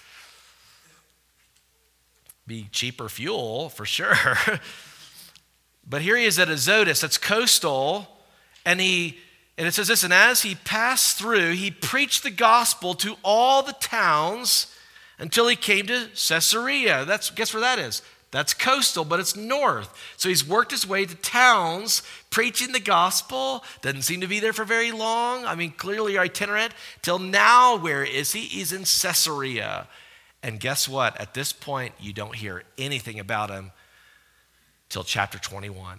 Be cheaper fuel for sure. But here he is at Azotus, that's coastal, and it says this, and as he passed through, he preached the gospel to all the towns until he came to Caesarea. Guess where that is? That's coastal, but it's north. So he's worked his way to towns, preaching the gospel. Doesn't seem to be there for very long. I mean, clearly itinerant. Till now, where is he? He's in Caesarea. And guess what? At this point, you don't hear anything about him till chapter 21.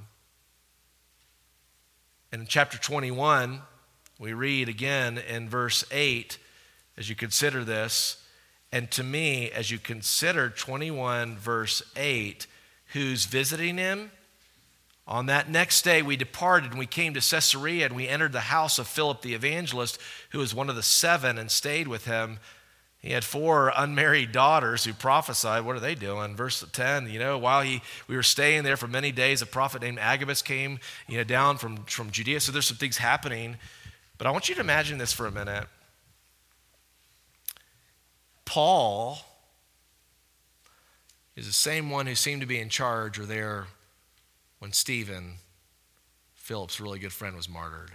And in chapter 21, we read again in verse 8, as you consider this, and to me, as you consider 21 verse 8, who's visiting him? On that next day we departed and we came to Caesarea, and we entered the house of Philip the evangelist, who was one of the 7, and stayed with him. He had 4 unmarried daughters who prophesied. What are they doing? Verse 10, while we were staying there for many days, a prophet named Agabus came, down from Judea. So there's some things happening. But I want you to imagine this for a minute. Paul is the same one who seemed to be in charge or there when Stephen, Philip's really good friend, was martyred.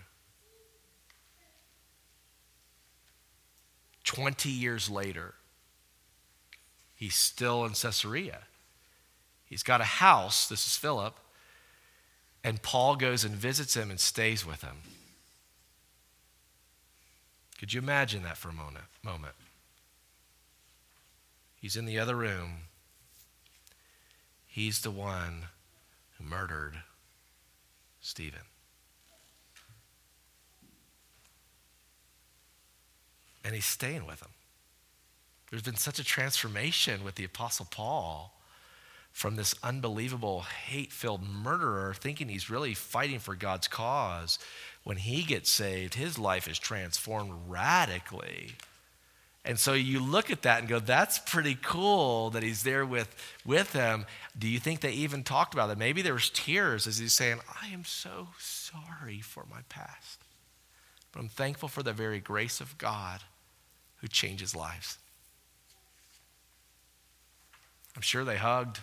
20 years later, he's still in Caesarea. He's got a house, this is Philip, and Paul goes and visits him and stays with him. Could you imagine that for a moment? He's in the other room. He's the one who murdered Stephen. And he's staying with him. There's been such a transformation with the Apostle Paul from this unbelievable hate-filled murderer thinking he's really fighting for God's cause. When he gets saved, his life is transformed radically. And so you look at that and go, that's pretty cool that he's there with him. Do you think they even talked about it? Maybe there was tears as he's saying, I am so sorry for my past. But I'm thankful for the very grace of God who changes lives. I'm sure they hugged.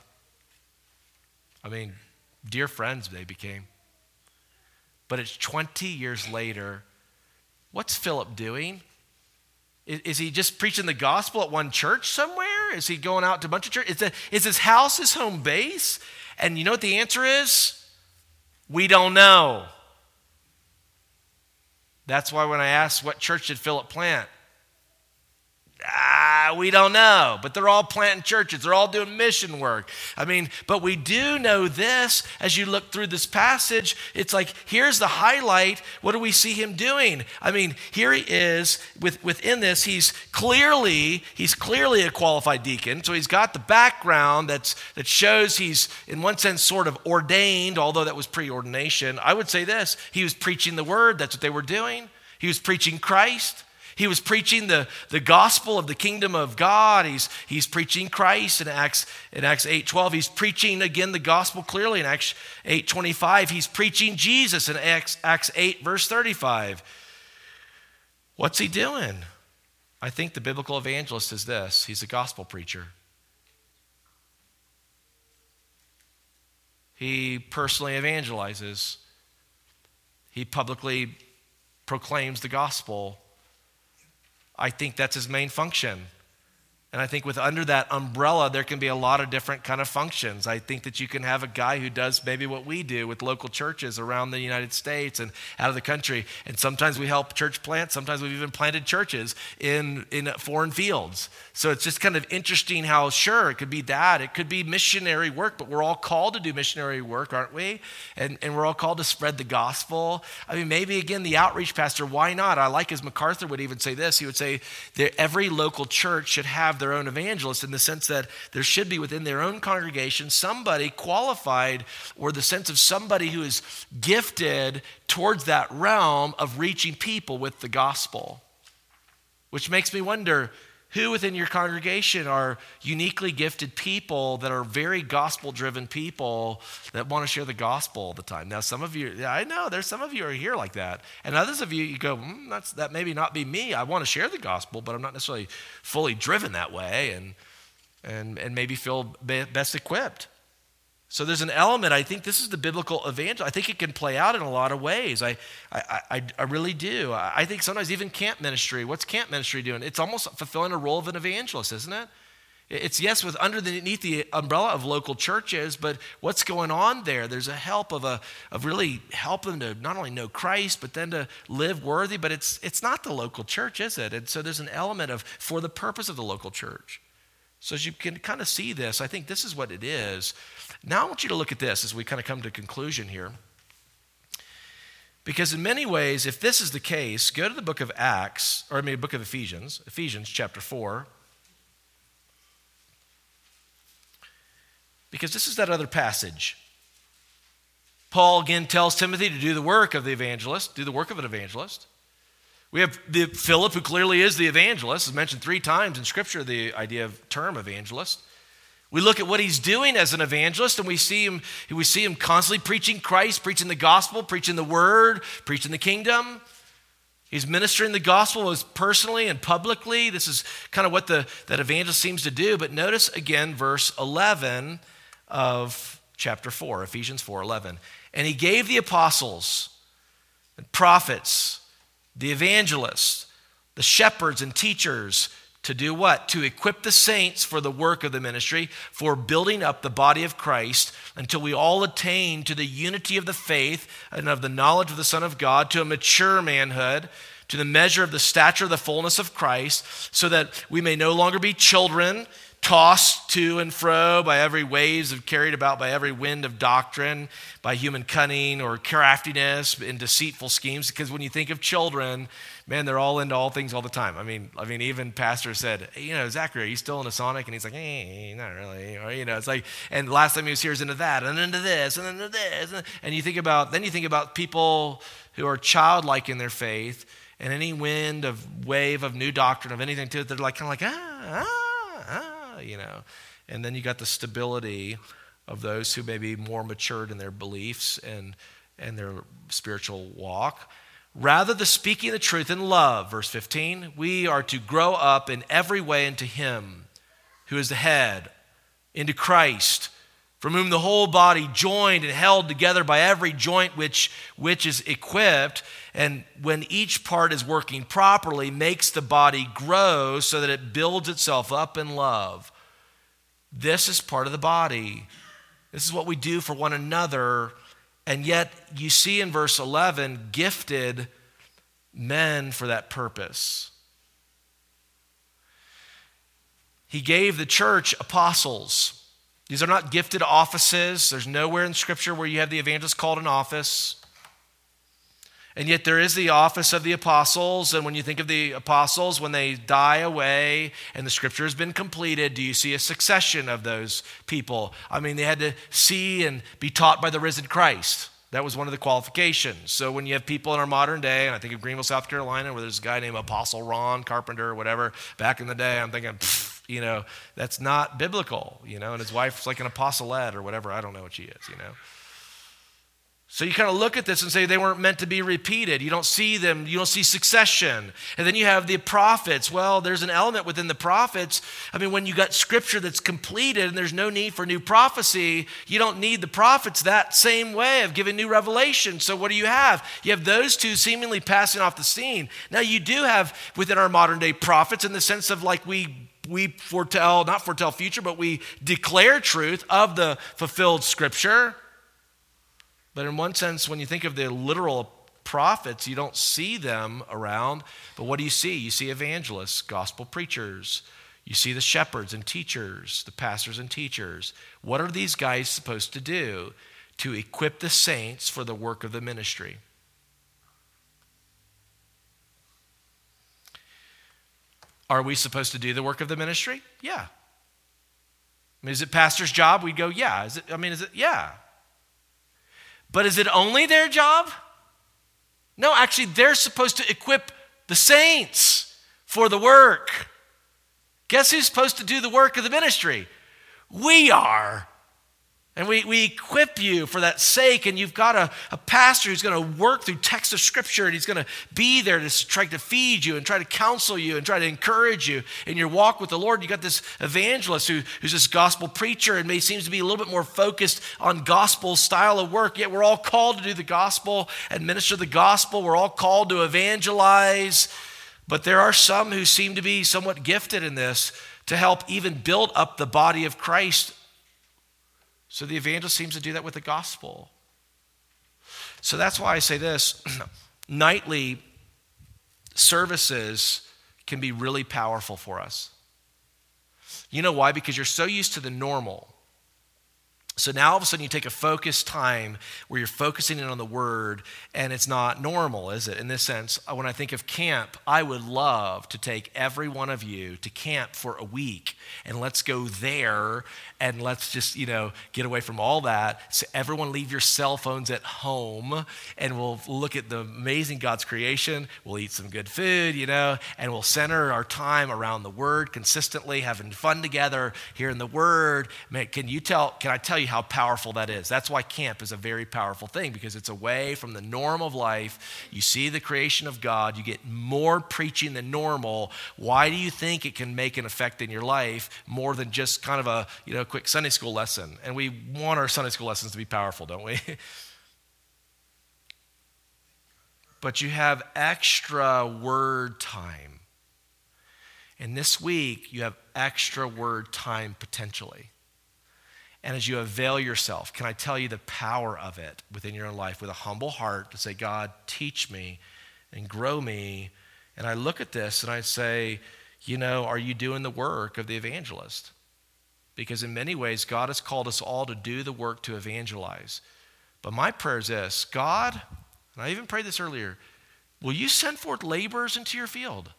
Dear friends they became. But it's 20 years later. What's Philip doing? Is he just preaching the gospel at one church somewhere? Is he going out to a bunch of churches? Is his house his home base? And you know what the answer is? We don't know. That's why when I asked what church did Philip plant, we don't know, but they're all planting churches. They're all doing mission work. But we do know this as you look through this passage. It's like, here's the highlight. What do we see him doing? Here he is within this. He's clearly a qualified deacon. So he's got the background that shows he's in one sense sort of ordained, although that was pre-ordination. I would say this, he was preaching the word. That's what they were doing. He was preaching Christ. He was preaching the gospel of the kingdom of God. He's preaching Christ in Acts 8:12. He's preaching again the gospel clearly in Acts 8:25. He's preaching Jesus in Acts 8 verse 35. What's he doing? I think the biblical evangelist is this. He's a gospel preacher. He personally evangelizes. He publicly proclaims the gospel. I think that's his main function. And I think under that umbrella, there can be a lot of different kind of functions. I think that you can have a guy who does maybe what we do with local churches around the United States and out of the country. And sometimes we help church plant. Sometimes we've even planted churches in foreign fields. So it's just kind of interesting how, sure, it could be that. It could be missionary work, but we're all called to do missionary work, aren't we? And we're all called to spread the gospel. Maybe, again, the outreach pastor, why not? I like as MacArthur would even say this. He would say that every local church should have their own evangelist, in the sense that there should be within their own congregation somebody qualified, or the sense of somebody who is gifted towards that realm of reaching people with the gospel. Which makes me wonder, who within your congregation are uniquely gifted people that are very gospel-driven people that want to share the gospel all the time? Now, some of you, I know there's some of you are here like that. And others of you, you go, that maybe not be me. I want to share the gospel, but I'm not necessarily fully driven that way and maybe feel best equipped. So there's an element, I think this is the biblical evangel. I think it can play out in a lot of ways. I really do. I think sometimes even camp ministry, what's camp ministry doing? It's almost fulfilling a role of an evangelist, isn't it? It's, yes, underneath the umbrella of local churches, but what's going on there? There's a help of really helping them to not only know Christ, but then to live worthy. But it's not the local church, is it? And so there's an element of for the purpose of the local church. So as you can kind of see this, I think this is what it is. Now I want you to look at this as we kind of come to a conclusion here. Because in many ways, if this is the case, go to the book of book of Ephesians chapter 4. Because this is that other passage. Paul again tells Timothy to do the work of the evangelist, do the work of an evangelist. We have Philip, who clearly is the evangelist. It's mentioned 3 times in Scripture, the idea of term evangelist. We look at what he's doing as an evangelist, and we see him constantly preaching Christ, preaching the gospel, preaching the word, preaching the kingdom. He's ministering the gospel both personally and publicly. This is kind of what that evangelist seems to do. But notice again verse 11 of chapter 4, Ephesians 4:11. And he gave the apostles and prophets, the evangelists, the shepherds and teachers to do what? To equip the saints for the work of the ministry, for building up the body of Christ until we all attain to the unity of the faith and of the knowledge of the Son of God, to a mature manhood, to the measure of the stature of the fullness of Christ, so that we may no longer be children, tossed to and fro by every waves of carried about by every wind of doctrine, by human cunning or craftiness and deceitful schemes. Because when you think of children, man, they're all into all things all the time. I mean, even pastor said, hey, Zachary, are you still into Sonic? And he's like, hey, not really. Or, it's like, and last time he was here, he's into that and into this and into this. And you think about people who are childlike in their faith, and any wave of new doctrine of anything to it, they're like kind of like, and then you got the stability of those who may be more matured in their beliefs and their spiritual walk. Rather the speaking the truth in love, verse 15, we are to grow up in every way into him who is the head, into Christ, from whom the whole body joined and held together by every joint which is equipped, and when each part is working properly, makes the body grow so that it builds itself up in love. This is part of the body. This is what we do for one another. And yet you see in verse 11, gifted men for that purpose. He gave the church apostles. These are not gifted offices. There's nowhere in Scripture where you have the evangelist called an office. And yet there is the office of the apostles. And when you think of the apostles, when they die away and the Scripture has been completed, do you see a succession of those people? I mean, they had to see and be taught by the risen Christ. That was one of the qualifications. So when you have people in our modern day, and I think of Greenville, South Carolina, where there's a guy named Apostle Ron Carpenter or whatever, back in the day, I'm thinking, that's not biblical, and his wife's like an apostolette or whatever. I don't know what she is, So you kind of look at this and say they weren't meant to be repeated. You don't see them. You don't see succession. And then you have the prophets. Well, there's an element within the prophets. I mean, when you got Scripture that's completed and there's no need for new prophecy, you don't need the prophets that same way of giving new revelation. So what do you have? You have those two seemingly passing off the scene. Now you do have within our modern day prophets in the sense of like we not foretell future, but we declare truth of the fulfilled Scripture. But in one sense, when you think of the literal prophets, you don't see them around. But what do you see? You see evangelists, gospel preachers. You see the shepherds and teachers, the pastors and teachers. What are these guys supposed to do? To equip the saints for the work of the ministry. Are we supposed to do the work of the ministry? Yeah. I mean, is it pastor's job? We go, yeah. Is it? Yeah. But is it only their job? No, actually, they're supposed to equip the saints for the work. Guess who's supposed to do the work of the ministry? We are. And we equip you for that sake, and you've got a pastor who's going to work through text of Scripture, and he's going to be there to try to feed you and try to counsel you and try to encourage you in your walk with the Lord. You got this evangelist who's this gospel preacher and seems to be a little bit more focused on gospel style of work, yet we're all called to do the gospel and minister the gospel. We're all called to evangelize, but there are some who seem to be somewhat gifted in this to help even build up the body of Christ. So the evangelist seems to do that with the gospel. So that's why I say this. Nightly services can be really powerful for us. You know why? Because you're so used to the normal. So now all of a sudden you take a focused time where you're focusing in on the word, and it's not normal, is it? In this sense, when I think of camp, I would love to take every one of you to camp for a week, and let's go there, and let's just, get away from all that. So everyone leave your cell phones at home, and we'll look at the amazing God's creation. We'll eat some good food, and we'll center our time around the word consistently, having fun together, hearing the word. Man, can I tell you how powerful that is? That's why camp is a very powerful thing, because it's away from the norm of life. You see the creation of God. You get more preaching than normal. Why do you think it can make an effect in your life more than just kind of a quick Sunday school lesson? And we want our Sunday school lessons to be powerful, don't we? But you have extra word time. And this week, you have extra word time potentially. And as you avail yourself, can I tell you the power of it within your own life with a humble heart to say, God, teach me and grow me. And I look at this and I say, are you doing the work of the evangelist? Because in many ways, God has called us all to do the work to evangelize. But my prayer is this: God, and I even prayed this earlier, will you send forth laborers into your field?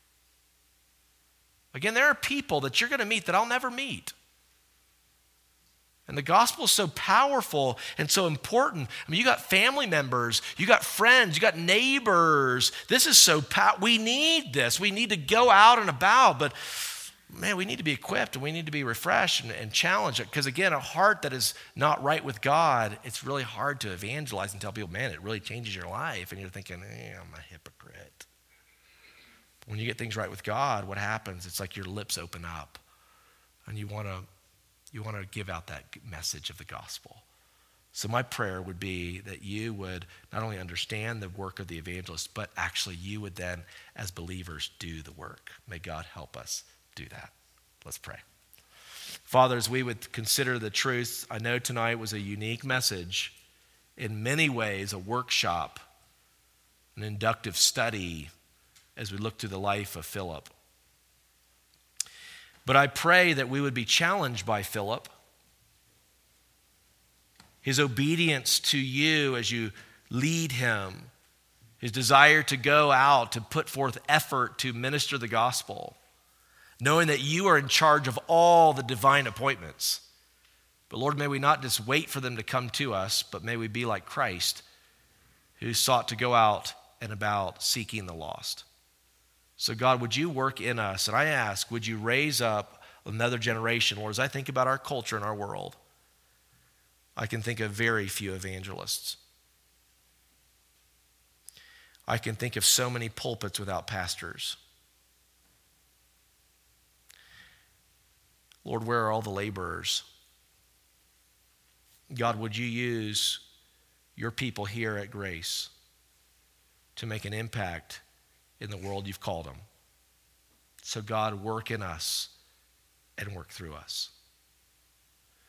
Again, there are people that you're going to meet that I'll never meet. And the gospel is so powerful and so important. I mean, you got family members, you got friends, you got neighbors. This is so we need this. We need to go out and about, but man, we need to be equipped and we need to be refreshed and challenged. Because again, a heart that is not right with God, it's really hard to evangelize and tell people, man, it really changes your life. And you're thinking, I'm a hypocrite. When you get things right with God, what happens? It's like your lips open up and you want to give out that message of the gospel. So my prayer would be that you would not only understand the work of the evangelist, but actually you would then, as believers, do the work. May God help us do that. Let's pray. Father, as we would consider the truth, I know tonight was a unique message, in many ways a workshop, an inductive study as we look through the life of Philip. But I pray that we would be challenged by Philip, his obedience to you as you lead him, his desire to go out, to put forth effort to minister the gospel, knowing that you are in charge of all the divine appointments. But Lord, may we not just wait for them to come to us, but may we be like Christ, who sought to go out and about seeking the lost. So God, would you work in us? And I ask, would you raise up another generation? Lord, as I think about our culture and our world, I can think of very few evangelists. I can think of so many pulpits without pastors. Lord, where are all the laborers? God, would you use your people here at Grace to make an impact in the world you've called them? So God, work in us and work through us.